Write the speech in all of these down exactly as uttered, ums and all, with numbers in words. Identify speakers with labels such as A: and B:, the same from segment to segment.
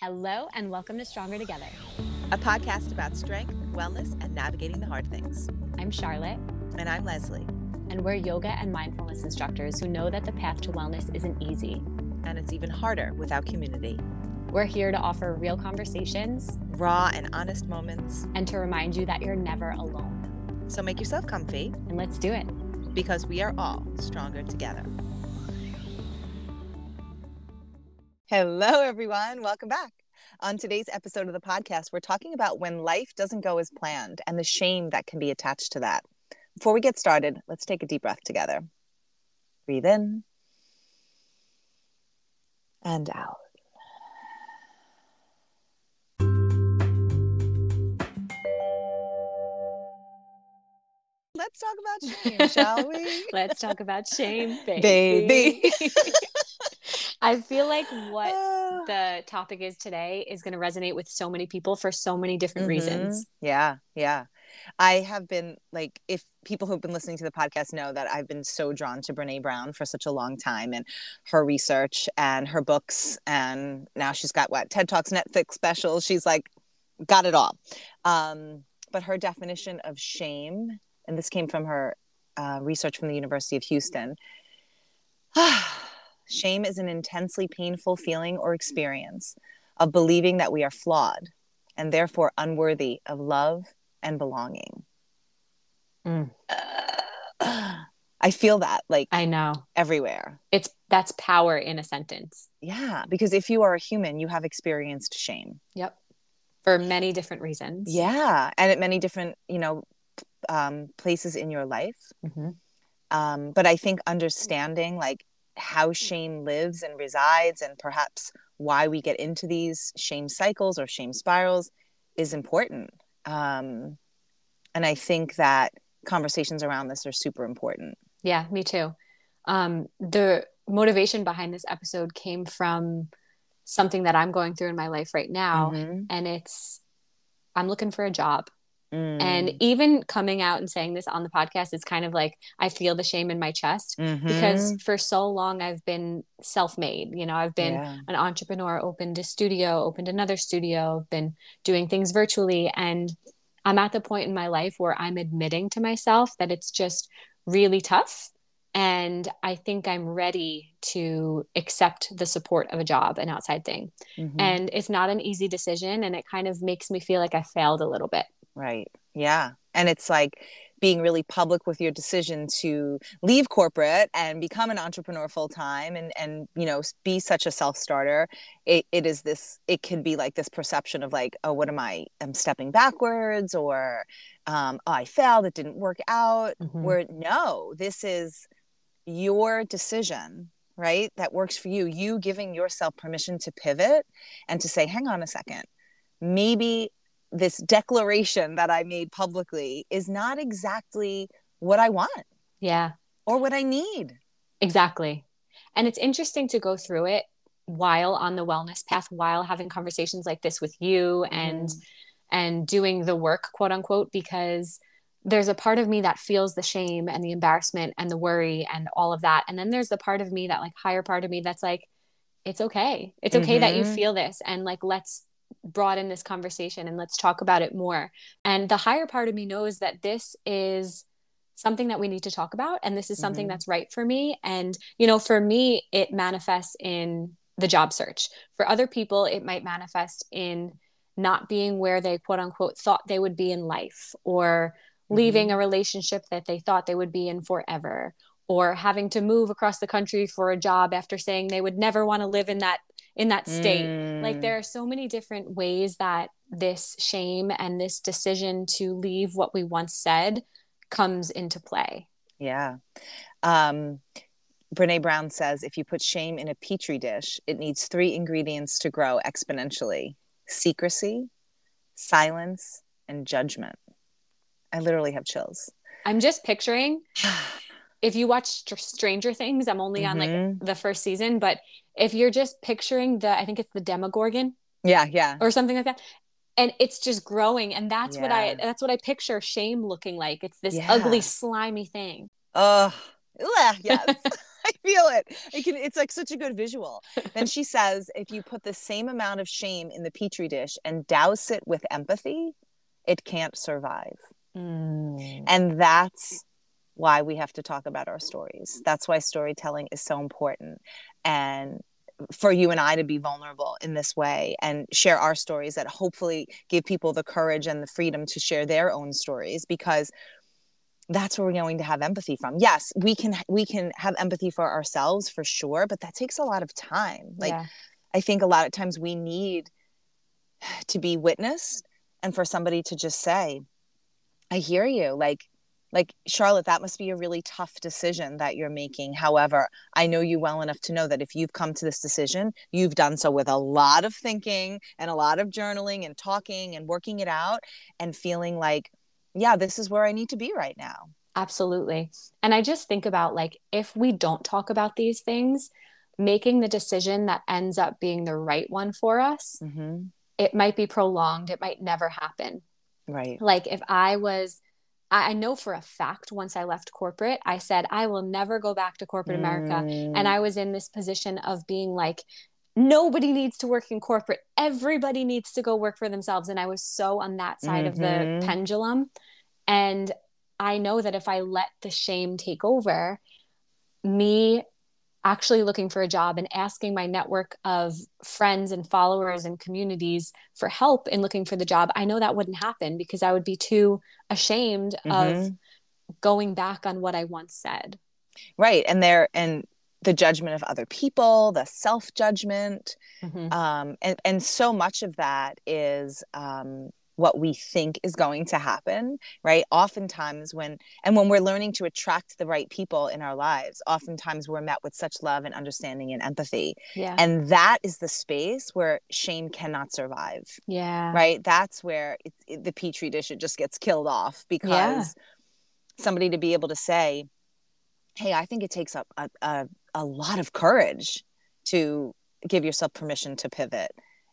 A: Hello and welcome to Stronger Together,
B: a podcast about strength, wellness, and navigating the hard things.
A: I'm Charlotte.
B: And I'm Leslie.
A: And we're yoga and mindfulness instructors who know that the path to wellness isn't easy.
B: And it's even harder without community.
A: We're here to offer real conversations,
B: raw and honest moments,
A: and to remind you that you're never alone.
B: So make yourself comfy.
A: And let's do it.
B: Because we are all stronger together. Hello, everyone. Welcome back. On today's episode of the podcast, we're talking about when life doesn't go as planned and the shame that can be attached to that. Before we get started, let's take a deep breath together. Breathe in and out. Let's talk about shame, shall we?
A: Let's talk about shame, baby.
B: Baby.
A: I feel like what the topic is today is going to resonate with so many people for so many different
B: mm-hmm.
A: reasons.
B: Yeah, yeah. I have been like, if people who've been listening to the podcast know that I've been so drawn to Brene Brown for such a long time, and her research and her books. And now she's got what? TED Talks, Netflix specials. She's like, got it all. Um, but her definition of shame, and this came from her uh, research from the University of Houston. Shame is an intensely painful feeling or experience of believing that we are flawed and therefore unworthy of love and belonging.
A: Mm.
B: Uh, I feel that like
A: I know
B: everywhere.
A: It's that's power in a sentence.
B: Yeah, because if you are a human, you have experienced shame.
A: Yep. For many different reasons.
B: Yeah, and at many different, you know, um, places in your life.
A: Mm-hmm.
B: Um, but I think understanding like how shame lives and resides, and perhaps why we get into these shame cycles or shame spirals, is important. Um, and I think that conversations around this are super important.
A: Yeah, me too. Um, the motivation behind this episode came from something that I'm going through in my life right now.
B: Mm-hmm.
A: And it's, I'm looking for a job.
B: Mm.
A: And even coming out and saying this on the podcast, it's kind of like I feel the shame in my chest
B: mm-hmm.
A: because for so long I've been self-made. You know, I've been
B: yeah.
A: an entrepreneur, opened a studio, opened another studio, I've been doing things virtually. And I'm at the point in my life where I'm admitting to myself that it's just really tough. And I think I'm ready to accept the support of a job, an outside thing. Mm-hmm. And it's not an easy decision. And it kind of makes me feel like I failed a little bit.
B: Right. Yeah. And it's like being really public with your decision to leave corporate and become an entrepreneur full time and, and, you know, be such a self-starter. It, it is this, it can be like this perception of like, oh, what am I, I'm stepping backwards, or um, oh, I failed, it didn't work out. Mm-hmm. Where no, this is your decision, right? That works for you. You giving yourself permission to pivot and to say, hang on a second, maybe this declaration that I made publicly is not exactly what I want.
A: Yeah.
B: Or what I need.
A: Exactly. And it's interesting to go through it while on the wellness path, while having conversations like this with you and, mm. and doing the work, quote unquote, because there's a part of me that feels the shame and the embarrassment and the worry and all of that. And then there's the part of me, that like higher part of me that's like, it's okay. It's okay mm-hmm. that you feel this. And like, let's broaden this conversation and let's talk about it more. And the higher part of me knows that this is something that we need to talk about. And this is something mm-hmm. that's right for me. And, you know, for me, it manifests in the job search. For other people, it might manifest in not being where they quote unquote thought they would be in life, or mm-hmm. leaving a relationship that they thought they would be in forever, or having to move across the country for a job after saying they would never want to live in that in that state. Mm. Like there are so many different ways that this shame and this decision to leave what we once said comes into play.
B: Yeah. Um, Brene Brown says, if you put shame in a petri dish, it needs three ingredients to grow exponentially: secrecy, silence, and judgment. I literally have chills.
A: I'm just picturing, if you watch Stranger Things, I'm only mm-hmm. on like the first season, but if you're just picturing the, I think it's the Demogorgon.
B: Yeah, yeah.
A: Or something like that. And it's just growing. And that's
B: yeah.
A: what I, that's what I picture shame looking like. It's this
B: yeah.
A: ugly, slimy thing.
B: Oh, uh, yes. I feel it. It can, it's like such a good visual. Then she says, if you put the same amount of shame in the petri dish and douse it with empathy, it can't survive.
A: Mm.
B: And that's why we have to talk about our stories. That's why storytelling is so important. And for you and I to be vulnerable in this way and share our stories that hopefully give people the courage and the freedom to share their own stories, because that's where we're going to have empathy from. Yes, we can we can have empathy for ourselves for sure, but that takes a lot of time. Like,
A: Yeah.
B: I think a lot of times we need to be witnessed and for somebody to just say, I hear you. Like, like Charlotte, that must be a really tough decision that you're making. However, I know you well enough to know that if you've come to this decision, you've done so with a lot of thinking and a lot of journaling and talking and working it out and feeling like, yeah, this is where I need to be right now.
A: Absolutely. And I just think about, like, if we don't talk about these things, making the decision that ends up being the right one for us,
B: mm-hmm.
A: it might be prolonged. It might never happen.
B: Right.
A: Like, if I was, I know for a fact, once I left corporate, I said, I will never go back to corporate America.
B: Mm.
A: And I was in this position of being like, nobody needs to work in corporate. Everybody needs to go work for themselves. And I was so on that side
B: mm-hmm.
A: of the pendulum. And I know that if I let the shame take over, me actually looking for a job and asking my network of friends and followers and communities for help in looking for the job, I know that wouldn't happen because I would be too ashamed
B: mm-hmm.
A: of going back on what I once said.
B: Right. And there, and the judgment of other people, the self-judgment,
A: Mm-hmm.
B: um, and, and so much of that is, um, what we think is going to happen, right? Oftentimes when, and when we're learning to attract the right people in our lives, oftentimes we're met with such love and understanding and empathy.
A: Yeah.
B: And that is the space where shame cannot survive.
A: Yeah.
B: Right? That's where it's, it, the petri dish, it just gets killed off because
A: Yeah.
B: somebody to be able to say, hey, I think it takes a, a, a, a lot of courage to give yourself permission to pivot.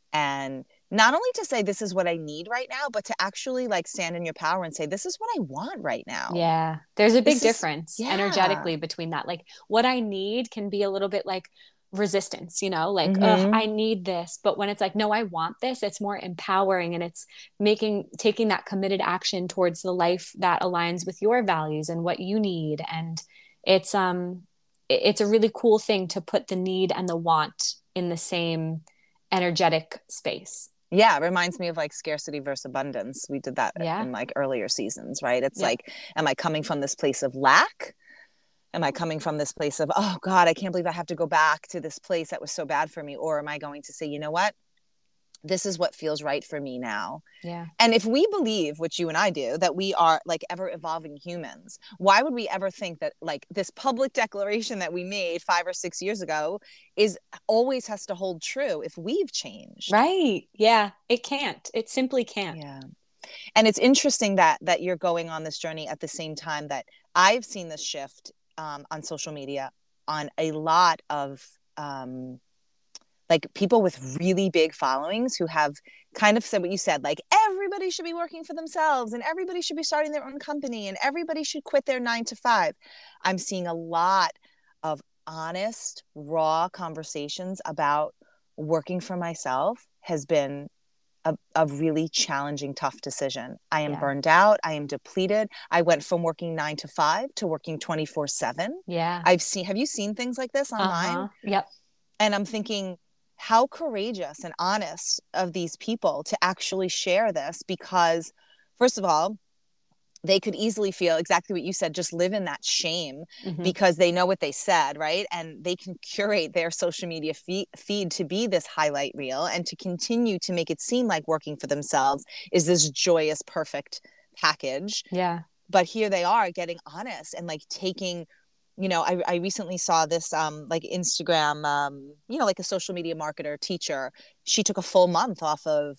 B: And not only to say this is what I need right now, but to actually like stand in your power and say, this is what I want right now.
A: Yeah. There's a big
B: This
A: difference
B: is, yeah.
A: energetically between that. Like, what I need can be a little bit like resistance, you know, like,
B: mm-hmm.
A: oh, I need this. But when it's like, no, I want this, it's more empowering, and it's making, taking that committed action towards the life that aligns with your values and what you need. And it's, um, it's a really cool thing to put the need and the want in the same energetic space.
B: Yeah, it reminds me of like scarcity versus abundance. We did that
A: yeah.
B: in like earlier seasons, right? It's
A: yeah.
B: like, am I coming from this place of lack? Am I coming from this place of, oh God, I can't believe I have to go back to this place that was so bad for me? Or am I going to say, you know what? This is what feels right for me now.
A: Yeah.
B: And if we believe, which you and I do, that we are like ever evolving humans, why would we ever think that like this public declaration that we made five or six years ago is always has to hold true if we've changed?
A: Right. Yeah. It can't. It simply can't.
B: Yeah. And it's interesting that that you're going on this journey at the same time that I've seen this shift um, on social media on a lot of um, like people with really big followings who have kind of said what you said, like everybody should be working for themselves and everybody should be starting their own company and everybody should quit their nine to five. I'm seeing a lot of honest, raw conversations about working for myself has been a, a really challenging, tough decision. I am
A: Yeah.
B: burned out. I am depleted. I went from working nine to five to working twenty-four seven.
A: Yeah.
B: I've seen, have you seen things like this online?
A: Uh-huh. Yep.
B: And I'm thinking, how courageous and honest of these people to actually share this, because first of all, they could easily feel exactly what you said, just live in that shame
A: mm-hmm.
B: because they know what they said, right? And they can curate their social media feed, feed to be this highlight reel and to continue to make it seem like working for themselves is this joyous, perfect package.
A: Yeah.
B: But here they are getting honest and like taking, you know, I, I recently saw this um, like Instagram, um, you know, like a social media marketer teacher. She took a full month off of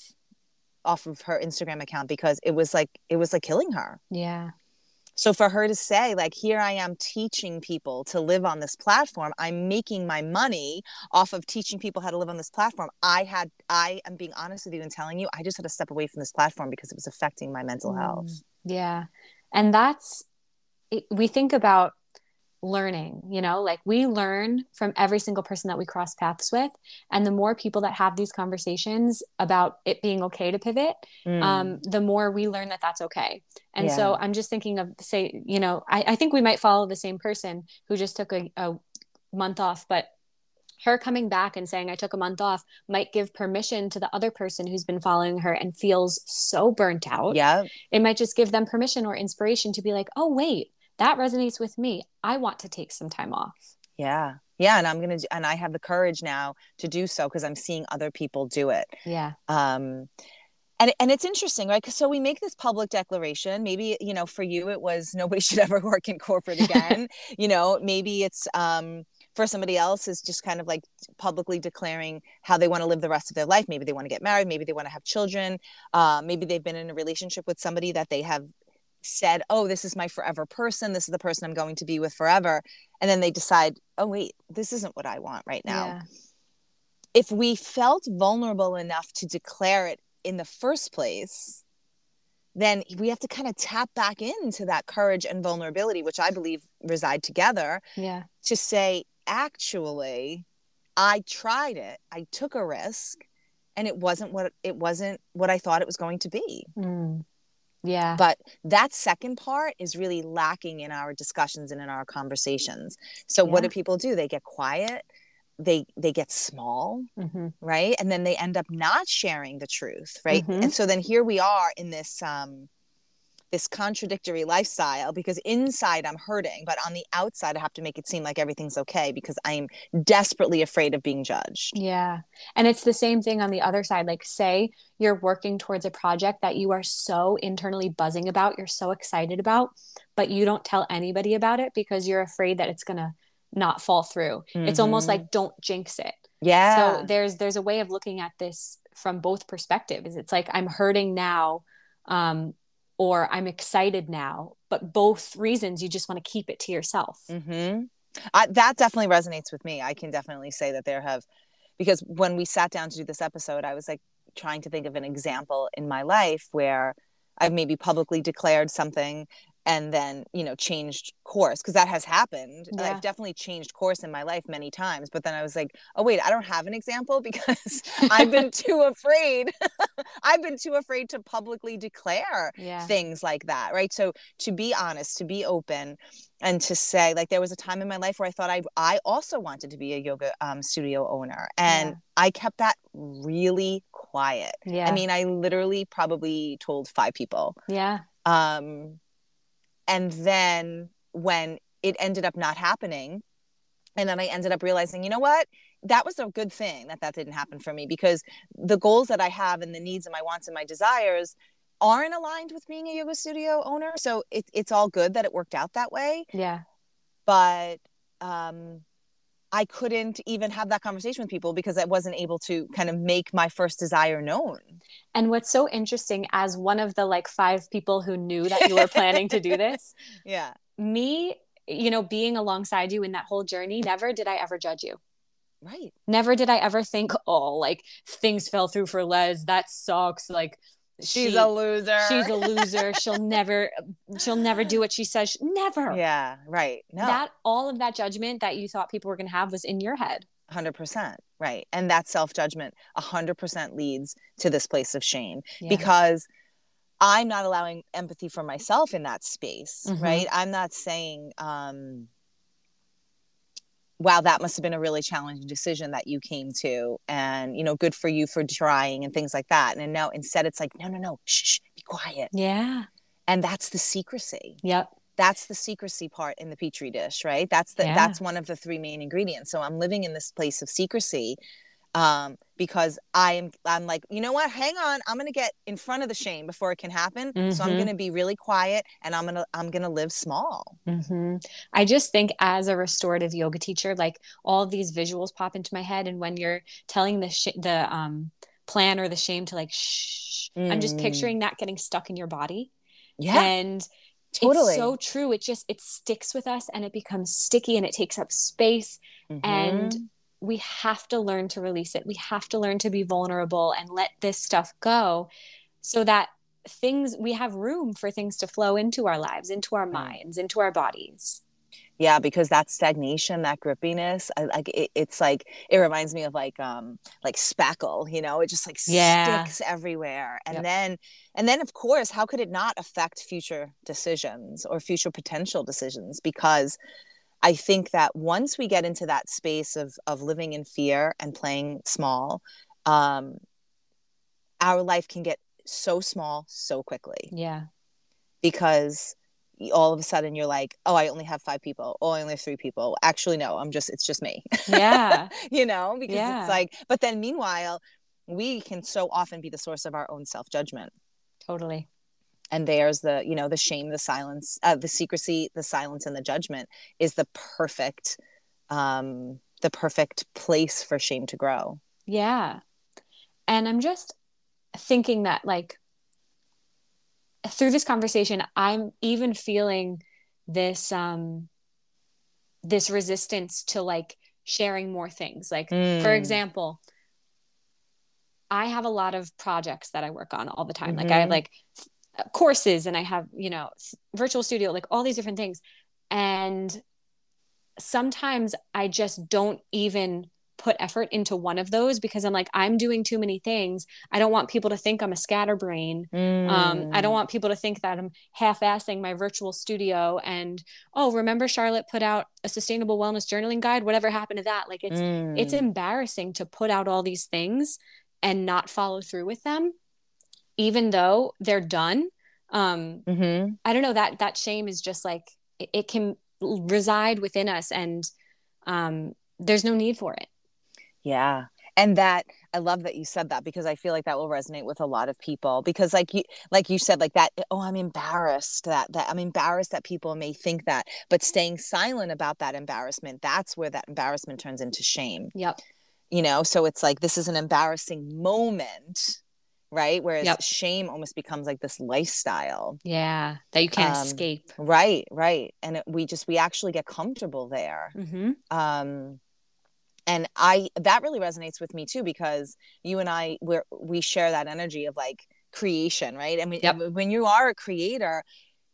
B: off of her Instagram account because it was like it was like killing her.
A: Yeah.
B: So for her to say like, here I am teaching people to live on this platform. I'm making my money off of teaching people how to live on this platform. I had I am being honest with you and telling you, I just had to step away from this platform because it was affecting my mental
A: mm.
B: health.
A: Yeah. And that's, we think about learning, you know, like we learn from every single person that we cross paths with. And the more people that have these conversations about it being okay to pivot, um,
B: Mm.
A: the more we learn that that's okay. And
B: Yeah.
A: so I'm just thinking of, say, you know, I, I think we might follow the same person who just took a, a month off, but her coming back and saying, I took a month off, might give permission to the other person who's been following her and feels so burnt out.
B: Yeah.
A: It might just give them permission or inspiration to be like, oh, wait, that resonates with me. I want to take some time off.
B: Yeah. Yeah. And I'm going to, and I have the courage now to do so because I'm seeing other people do it.
A: Yeah.
B: Um, and, and it's interesting, right? Because so we make this public declaration. Maybe, you know, for you, it was nobody should ever work in corporate again. You know, maybe it's, um, for somebody else is just kind of like publicly declaring how they want to live the rest of their life. Maybe they want to get married. Maybe they want to have children. Uh, maybe they've been in a relationship with somebody that they have said, oh, this is my forever person. This is the person I'm going to be with forever. And then they decide, oh, wait, this isn't what I want right now.
A: Yeah.
B: If we felt vulnerable enough to declare it in the first place, then we have to kind of tap back into that courage and vulnerability, which I believe reside together.
A: Yeah.
B: To say, actually, I tried it. I took a risk and it wasn't what it wasn't what I thought it was going to be.
A: Mm. Yeah.
B: But that second part is really lacking in our discussions and in our conversations. So
A: Yeah.
B: what do people do? They get quiet. They they get small, mm-hmm. right? And then they end up not sharing the truth, right? Mm-hmm. And so then here we are in this um, this contradictory lifestyle, because inside I'm hurting, but on the outside I have to make it seem like everything's okay because I'm desperately afraid of being judged.
A: Yeah. And it's the same thing on the other side. Like, say you're working towards a project that you are so internally buzzing about, you're so excited about, but you don't tell anybody about it because you're afraid that it's going to not fall through. Mm-hmm. It's almost like, don't jinx it.
B: Yeah.
A: So there's there's a way of looking at this from both perspectives. It's like, I'm hurting now, um, or I'm excited now, but both reasons you just want to keep it to yourself.
B: Mm-hmm. I, that definitely resonates with me. I can definitely say that there have, because when we sat down to do this episode, I was like trying to think of an example in my life where I've maybe publicly declared something and then, you know, changed course, because that has happened. Yeah. I've definitely changed course in my life many times, but then I was like, oh wait, I don't have an example because I've been too afraid. I've been too afraid to publicly declare yeah. things like that, right? So to be honest, to be open, and to say, like, there was a time in my life where I thought I I also wanted to be a yoga um, studio owner, and yeah. I kept that really quiet. Yeah. I mean, I literally probably told five people.
A: Yeah.
B: Um. And then when it ended up not happening, and then I ended up realizing, you know what, that was a good thing that that didn't happen for me, because the goals that I have and the needs and my wants and my desires aren't aligned with being a yoga studio owner. So it, it's all good that it worked out that way.
A: Yeah.
B: But um, I couldn't even have that conversation with people because I wasn't able to kind of make my first desire known.
A: And what's so interesting, as one of the like five people who knew that you were planning to do this,
B: yeah,
A: me, you know, being alongside you in that whole journey, never did I ever judge you.
B: Right.
A: Never did I ever think, oh, like things fell through for Les. That sucks. Like,
B: she's
A: she,
B: a loser.
A: She's a loser. She'll never, she'll never do what she says. Never.
B: Yeah. Right. No.
A: That, all of that judgment that you thought people were going to have was in your head.
B: one hundred percent. Right. And that self-judgment one hundred percent leads to this place of shame, yeah. because I'm not allowing empathy for myself in that space. Mm-hmm. Right. I'm not saying, um, wow, that must have been a really challenging decision that you came to, and, you know, good for you for trying and things like that. And no, instead it's like, no, no, no, shh, shh, be quiet.
A: Yeah.
B: And that's the secrecy.
A: Yep.
B: That's the secrecy part in the Petri dish, right? That's the, yeah. that's one of the three main ingredients. So I'm living in this place of secrecy, um, because I am, I'm like, you know what, hang on, I'm going to get in front of the shame before it can happen. Mm-hmm. So I'm going to be really quiet, and I'm going to, I'm going to live small.
A: Mm-hmm. I just think, as a restorative yoga teacher, like, all of these visuals pop into my head. And when you're telling the, sh- the, um, plan or the shame to like, shh, mm. I'm just picturing that getting stuck in your body.
B: Yeah.
A: And
B: totally.
A: It's so true. It just, it sticks with us, and it becomes sticky, and it takes up space. Mm-hmm. And we have to learn to release it. We have to learn to be vulnerable and let this stuff go, so that things, we have room for things to flow into our lives, into our minds, into our bodies.
B: Yeah, because that stagnation, that grippiness, I, like it, it's like it reminds me of like um like spackle, you know, it just like
A: Yeah.
B: sticks everywhere. And
A: Yep.
B: then and then of course, how could it not affect future decisions or future potential decisions? Because I think that once we get into that space of of living in fear and playing small, um, our life can get so small so quickly
A: Yeah.
B: because all of a sudden you're like, oh, I only have five people. Oh, I only have three people. Actually, no, I'm just, it's just me.
A: Yeah.
B: You know, because it's
A: Yeah.
B: like, but then meanwhile, we can so often be the source of our own self-judgment.
A: Totally.
B: And there's the, you know, the shame, the silence, uh, the secrecy, the silence, and the judgment is the perfect, um, the perfect place for shame to grow.
A: Yeah. And I'm just thinking that, like, through this conversation, I'm even feeling this um this resistance to like sharing more things. Like, for
B: Mm.
A: example, I have a lot of projects that I work on all the time. Like I have
B: Mm-hmm.
A: like courses and I have, you know, virtual studio, like all these different things. And sometimes I just don't even put effort into one of those because I'm like, I'm doing too many things. I don't want people to think I'm a scatterbrain. Um, I don't
B: Mm.
A: want people to think that I'm half-assing my virtual studio. And oh, remember Charlotte put out a sustainable wellness journaling guide? Whatever happened to that? Like it's it's
B: Mm.
A: embarrassing to put out all these things and not follow through with them, even though they're done. Um,
B: Mm-hmm.
A: I don't know, that that shame is just like it, it can reside within us, and um, there's no need for it.
B: Yeah. And that I love that you said that because I feel like that will resonate with a lot of people because like you like you said like that, oh, I'm embarrassed that that I'm embarrassed that people may think that, but staying silent about that embarrassment, that's where that embarrassment turns into shame.
A: Yep.
B: You know, so it's like this is an embarrassing moment, right? Whereas
A: Yep.
B: shame almost becomes like this lifestyle.
A: Yeah, that you can't
B: Um
A: escape.
B: right, right. And it, we just we actually get comfortable there.
A: Mm-hmm.
B: Um and I that really resonates with me too because you and I we we share that energy of like creation, right? I mean,
A: Yep.
B: when you are a creator,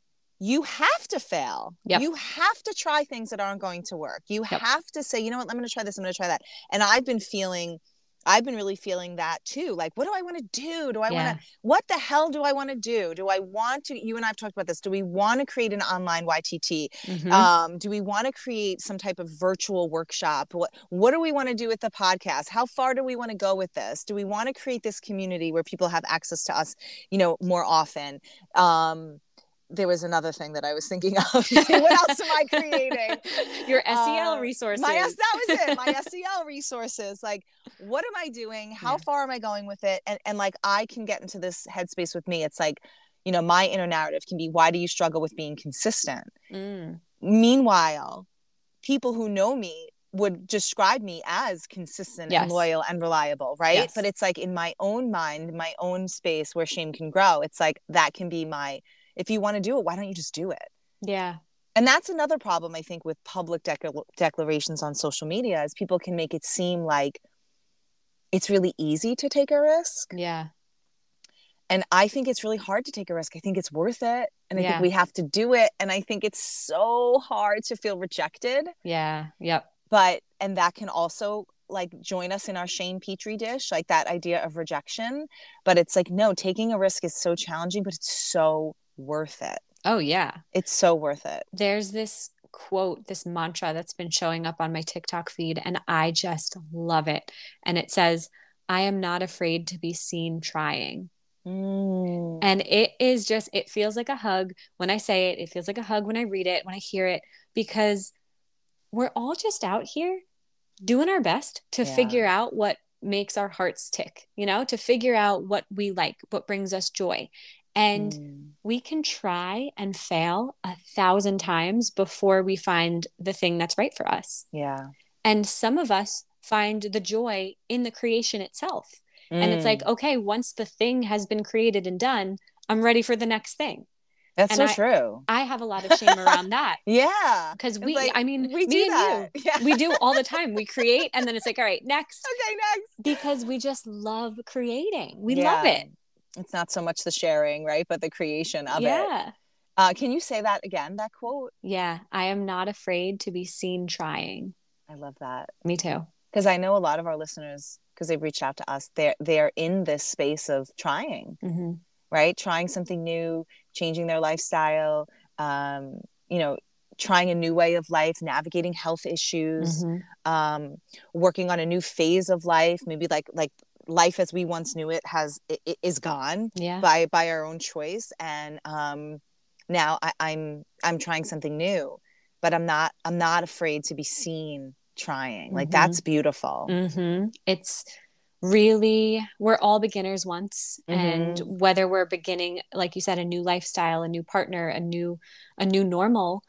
B: you have to fail.
A: Yep.
B: You have to try things that aren't going to work. You
A: Yep.
B: have to say, you know what, I'm going to try this, I'm going to try that. And I've been feeling I've been really feeling that too. Like, what do I want to do? Do I want
A: Yeah.
B: to, what the hell do I want to do? Do I want to, you and I've talked about this. Do we want to create an online Y T T?
A: Mm-hmm.
B: Um, do we want to create some type of virtual workshop? What, what do we want to do with the podcast? How far do we want to go with this? Do we want to create this community where people have access to us, you know, more often? Um, there was another thing that I was thinking of. What else am I creating?
A: Your S E L
B: uh,
A: resources.
B: My that was it. My S E L resources. Like, what am I doing? How yeah. far am I going with it? And and like I can get into this headspace with me. It's like, you know, my inner narrative can be, why do you struggle with being consistent?
A: Mm.
B: Meanwhile, people who know me would describe me as consistent yes. and loyal and reliable, right? Yes. But it's like in my own mind, my own space where shame can grow. It's like that can be my, if you want to do it, why don't you just do it?
A: Yeah.
B: And that's another problem, I think, with public dec- declarations on social media is people can make it seem like it's really easy to take a risk.
A: Yeah.
B: And I think it's really hard to take a risk. I think it's worth it. And I
A: yeah.
B: think we have to do it. And I think it's so hard to feel rejected.
A: Yeah. Yep.
B: But, and that can also like join us in our shame petri dish, like that idea of rejection. But it's like, no, taking a risk is so challenging, but it's so worth it.
A: Oh, yeah.
B: It's so worth it.
A: There's this quote, this mantra that's been showing up on my TikTok feed, and I just love it. And it says, I am not afraid to be seen trying.
B: Mm.
A: And it is just, it feels like a hug when I say it. It feels like a hug when I read it, when I hear it, because we're all just out here doing our best to yeah. figure out what makes our hearts tick, you know, to figure out what we like, what brings us joy. And mm. we can try and fail a thousand times before we find the thing that's right for us.
B: Yeah.
A: And some of us find the joy in the creation itself. Mm. And it's like, okay, once the thing has been created and done, I'm ready for the next thing.
B: That's
A: and
B: so
A: I,
B: true.
A: I have a lot of shame around that.
B: Yeah.
A: Because we,
B: like,
A: I mean,
B: we
A: me
B: do that.
A: and you,
B: yeah.
A: we do all the time. We create and then it's like, all right, next.
B: Okay, next.
A: Because we just love creating. We
B: yeah.
A: love it.
B: It's not so much the sharing, right? But the creation of
A: yeah.
B: it. Uh, can you say that again, that quote?
A: Yeah. I am not afraid to be seen trying.
B: I love that.
A: Me too.
B: Because I know a lot of our listeners, because they've reached out to us, they're they're in this space of trying,
A: Mm-hmm.
B: right? Trying something new, changing their lifestyle, um, you know, trying a new way of life, navigating health issues,
A: Mm-hmm.
B: um, working on a new phase of life. Maybe like like life as we once knew it has it, is gone
A: Yeah.
B: by by our own choice, and um, now I, I'm I'm trying something new, but I'm not I'm not afraid to be seen trying. Like,
A: Mm-hmm.
B: that's beautiful.
A: Mm-hmm. It's really, we're all beginners once. And
B: Mm-hmm.
A: whether we're beginning, like you said, a new lifestyle, a new partner, a new, a new normal,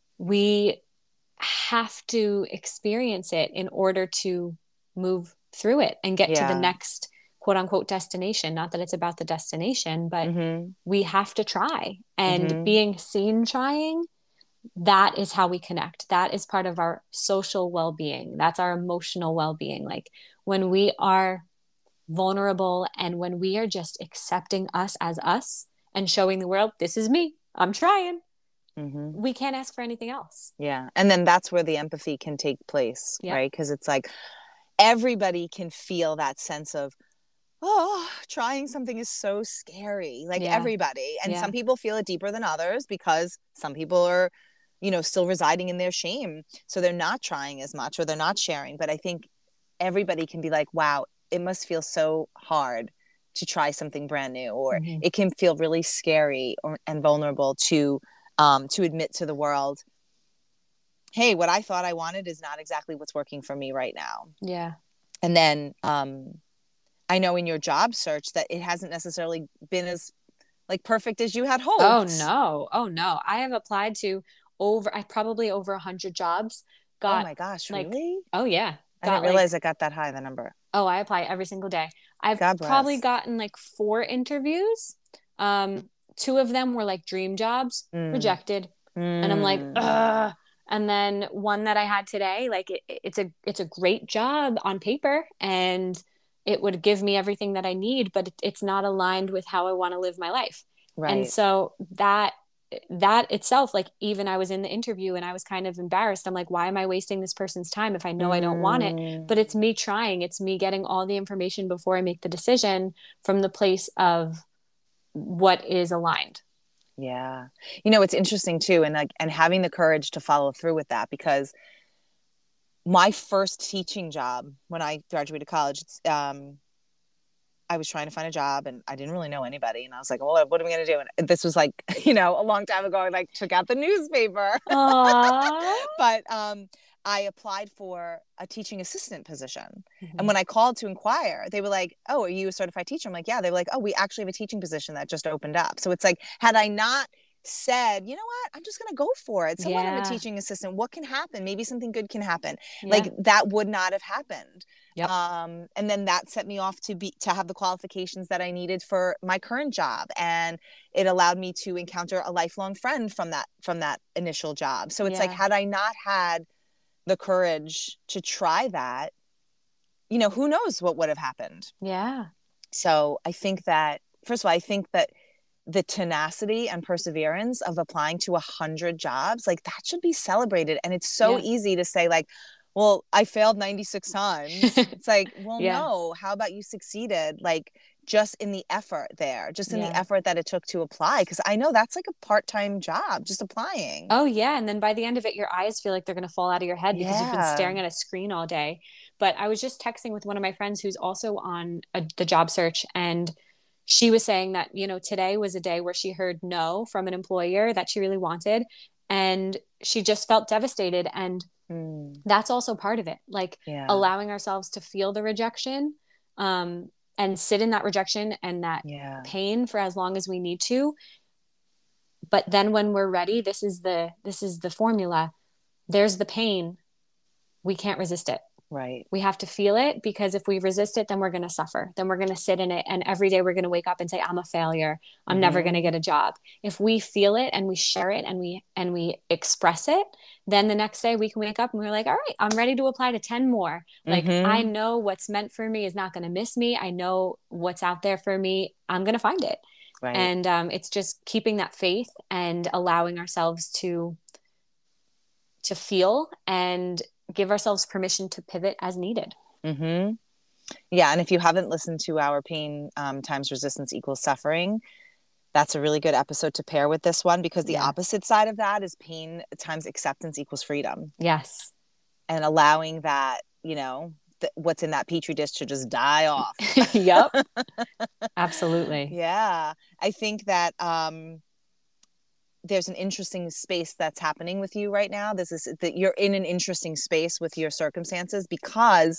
A: we have to experience it in order to move through it and get to the
B: Yeah.
A: next quote unquote destination. Not that it's about the destination, but
B: Mm-hmm.
A: we have to try. And
B: Mm-hmm.
A: being seen trying, that is how we connect. That is part of our social well-being. That's our emotional well-being. Like when we are vulnerable and when we are just accepting us as us and showing the world, this is me, I'm trying,
B: Mm-hmm.
A: we can't ask for anything else.
B: Yeah. And then that's where the empathy can take place,
A: Yep.
B: right? Because it's like everybody can feel that sense of, oh, trying something is so scary. Like,
A: Yeah.
B: everybody. And
A: Yeah.
B: some people feel it deeper than others because some people are, you know, still residing in their shame. So they're not trying as much or they're not sharing. But I think everybody can be like, wow, it must feel so hard to try something brand new, or
A: Mm-hmm.
B: it can feel really scary or, and vulnerable to um, to admit to the world, hey, what I thought I wanted is not exactly what's working for me right now.
A: Yeah.
B: And then um, I know in your job search that it hasn't necessarily been as like perfect as you had hoped.
A: Oh no. Oh no. I have applied to over, I probably over a hundred jobs.
B: Oh
A: Got
B: my gosh,
A: like,
B: really?
A: oh yeah.
B: I
A: Got
B: didn't
A: like,
B: realize it got that high, the number.
A: oh, I apply every single day. I've
B: God
A: probably
B: bless.
A: gotten like four interviews. Um, two of them were like dream jobs,
B: Mm.
A: rejected. And I'm like,
B: Mm.
A: ugh. And then one that I had today, like it, it's a it's a great job on paper and it would give me everything that I need, but it, it's not aligned with how I want to live my life. And
B: Right.
A: so that that itself, like even I was in the interview and I was kind of embarrassed. I'm like, why am I wasting this person's time if I know I don't want it?
B: Mm.
A: But it's me trying. It's me getting all the information before I make the decision from the place of what is aligned.
B: Yeah. You know, it's interesting too, and like and having the courage to follow through with that, because my first teaching job when I graduated college, it's, um, I was trying to find a job and I didn't really know anybody. And I was like, well, what am I going to do? And this was like, you know, a long time ago. I like took out the newspaper.
A: Aww.
B: But um, I applied for a teaching assistant position.
A: Mm-hmm.
B: And when I called to inquire, they were like, oh, are you a certified teacher? I'm like, yeah. They were like, oh, we actually have a teaching position that just opened up. So it's like, had I not said, you know what, I'm just going to go for it. Someone, I'm a
A: Yeah.
B: teaching assistant. What can happen? Maybe something good can happen.
A: Yeah.
B: Like, that would not have happened.
A: Yep.
B: Um, and then that set me off to be to have the qualifications that I needed for my current job, and it allowed me to encounter a lifelong friend from that from that initial job. So it's
A: Yeah.
B: like, had I not had the courage to try that, you know, who knows what would have happened.
A: Yeah.
B: So I think that, first of all, I think that the tenacity and perseverance of applying to a hundred jobs, like, that should be celebrated. And it's so
A: Yeah.
B: easy to say, like, well, I failed ninety-six times. It's like, well,
A: Yeah.
B: no, how about you succeeded? Like, just in the effort there, just in
A: Yeah.
B: the effort that it took to apply. Because I know that's like a part-time job, just applying.
A: Oh yeah. And then by the end of it, your eyes feel like they're going to fall out of your head because you've been
B: Yeah.
A: staring at a screen all day. But I was just texting with one of my friends who's also on a, the job search, and she was saying that, you know, today was a day where she heard no from an employer that she really wanted, and she just felt devastated. And
B: Mm.
A: that's also part of it, like
B: Yeah.
A: allowing ourselves to feel the rejection, um, and sit in that rejection and that
B: Yeah.
A: pain for as long as we need to. But then when we're ready, this is the this is the formula. There's the pain. We can't resist it.
B: Right.
A: We have to feel it, because if we resist it, then we're going to suffer. Then we're going to sit in it. And every day we're going to wake up and say, I'm a failure. I'm mm-hmm. never going to get a job. If we feel it and we share it and we, and we express it, then the next day we can wake up and we're like, all right, I'm ready to apply to ten more. Like, mm-hmm. I know what's meant for me is not going to miss me. I know what's out there for me. I'm going to find it.
B: Right.
A: And um, it's just keeping that faith and allowing ourselves to to feel and give ourselves permission to pivot as needed.
B: Mm-hmm. Yeah. And if you haven't listened to our Pain um, times Resistance equals Suffering, that's a really good episode to pair with this one, because the
A: Yeah.
B: opposite side of that is pain times acceptance equals freedom.
A: Yes.
B: And allowing that, you know, th- what's in that petri dish to just die off.
A: Yep. Absolutely.
B: Yeah. I think that um, there's an interesting space that's happening with you right now. This is that you're in an interesting space with your circumstances, because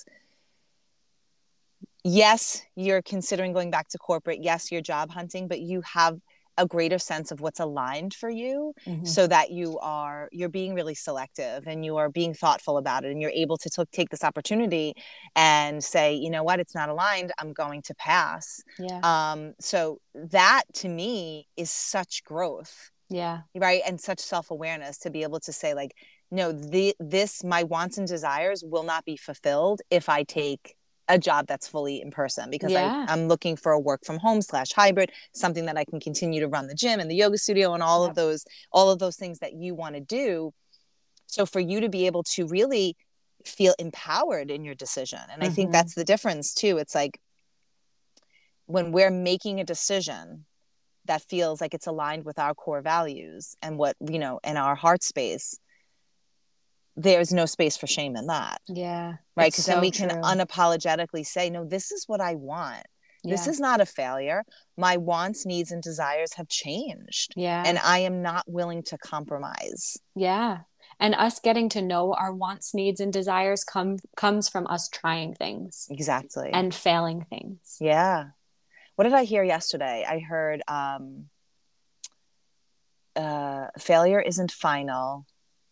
B: yes, you're considering going back to corporate. Yes, you're job hunting, but you have a greater sense of what's aligned for you, mm-hmm. so that you are, you're being really selective and you are being thoughtful about it. And you're able to t- take this opportunity and say, you know what, it's not aligned. I'm going to pass.
A: Yeah.
B: Um, so that to me is such growth.
A: Yeah.
B: Right. And such self-awareness to be able to say, like, no, the, this, my wants and desires will not be fulfilled if I take a job that's fully in person, because
A: Yeah.
B: I, I'm looking for a work from home slash hybrid, something that I can continue to run the gym and the yoga studio and all yep. of those, all of those things that you want to do. So for you to be able to really feel empowered in your decision. And mm-hmm. I think that's the difference too. It's like when we're making a decision that feels like it's aligned with our core values and what, you know, in our heart space, there's no space for shame in that.
A: Yeah.
B: Right. Because so then we true. Can unapologetically say, no, this is what I want. Yeah. This is not a failure. My wants, needs, and desires have changed.
A: Yeah.
B: And I am not willing to compromise.
A: Yeah. And us getting to know our wants, needs, and desires come comes from us trying things.
B: Exactly.
A: And failing things.
B: Yeah. What did I hear yesterday? I heard um, uh, failure isn't final.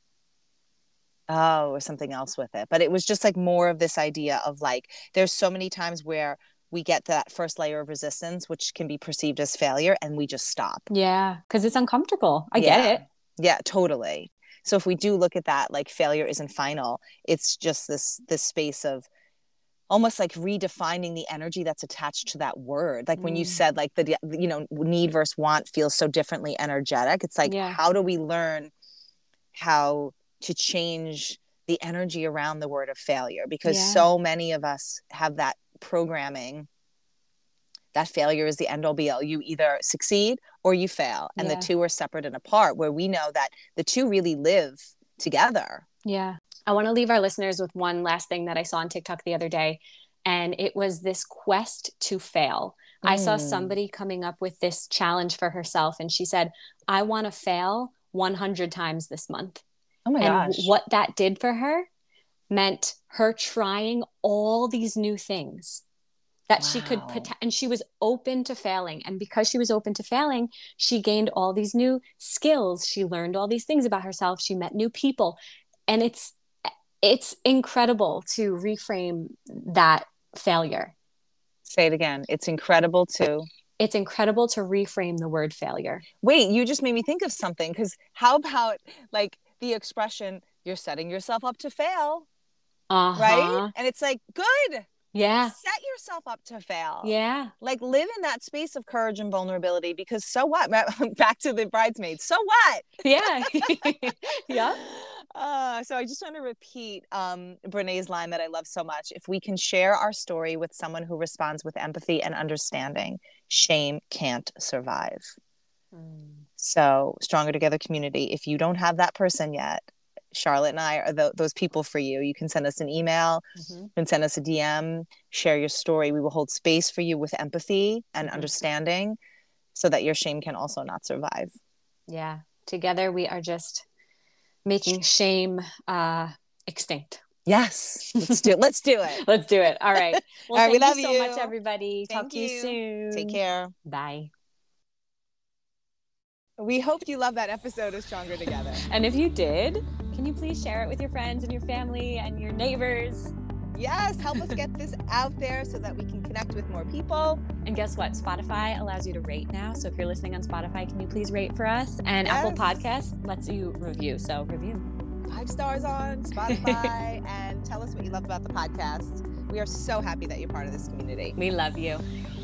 B: Oh, or something else with it. But it was just like more of this idea of like, there's so many times where we get that first layer of resistance, which can be perceived as failure, and we just stop.
A: Yeah. Because it's uncomfortable. I
B: yeah.
A: get it.
B: Yeah, totally. So if we do look at that, like failure isn't final, it's just this, this space of almost like redefining the energy that's attached to that word. Like mm. when you said like the, you know, need versus want feels so differently energetic. It's like, yeah. how do we learn how to change the energy around the word of failure? Because yeah. so many of us have that programming that failure is the end all be all. You either succeed or you fail. And yeah. the two are separate and apart, where we know that the two really live together.
A: Yeah. I want to leave our listeners with one last thing that I saw on TikTok the other day. And it was this quest to fail. Mm. I saw somebody coming up with this challenge for herself. And she said, I want to fail one hundred times this month.
B: Oh my
A: and
B: gosh.
A: What that did for her meant her trying all these new things that wow. she could put, and she was open to failing. And because she was open to failing, she gained all these new skills. She learned all these things about herself. She met new people. And it's, it's incredible to reframe that failure.
B: Say it again. It's incredible to...
A: It's incredible to reframe the word failure.
B: Wait, you just made me think of something. Because how about like the expression, you're setting yourself up to fail,
A: uh-huh.
B: right? And it's like, good.
A: Yeah.
B: Set yourself up to fail.
A: Yeah.
B: Like live in that space of courage and vulnerability, because so what? Back to the bridesmaids. So what?
A: Yeah. Yeah.
B: Uh, so I just want to repeat um, Brené's line that I love so much. If we can share our story with someone who responds with empathy and understanding, shame can't survive. Mm. So Stronger Together community, if you don't have that person yet, Charlotte and I are the, those people for you. You can send us an email, mm-hmm. you can send us a D M, share your story. We will hold space for you with empathy and mm-hmm. understanding, so that your shame can also not survive.
A: Yeah. Together we are just making shame uh, extinct.
B: Yes. Let's do it. Let's do it.
A: Let's do it. All right. Well,
B: All right,
A: thank
B: we love
A: you so
B: you.
A: much, everybody.
B: Thank
A: Talk to
B: you.
A: you soon.
B: Take care.
A: Bye.
B: We hope you love that episode of Stronger Together.
A: And if you did, can you please share it with your friends and your family and your neighbors?
B: Yes, help us get this out there so that we can connect with more people.
A: And guess what? Spotify allows you to rate now. So if you're listening on Spotify, can you please rate for us? And yes. Apple Podcasts lets you review. So review.
B: Five stars on Spotify and tell us what you love about the podcast. We are so happy that you're part of this community.
A: We love you.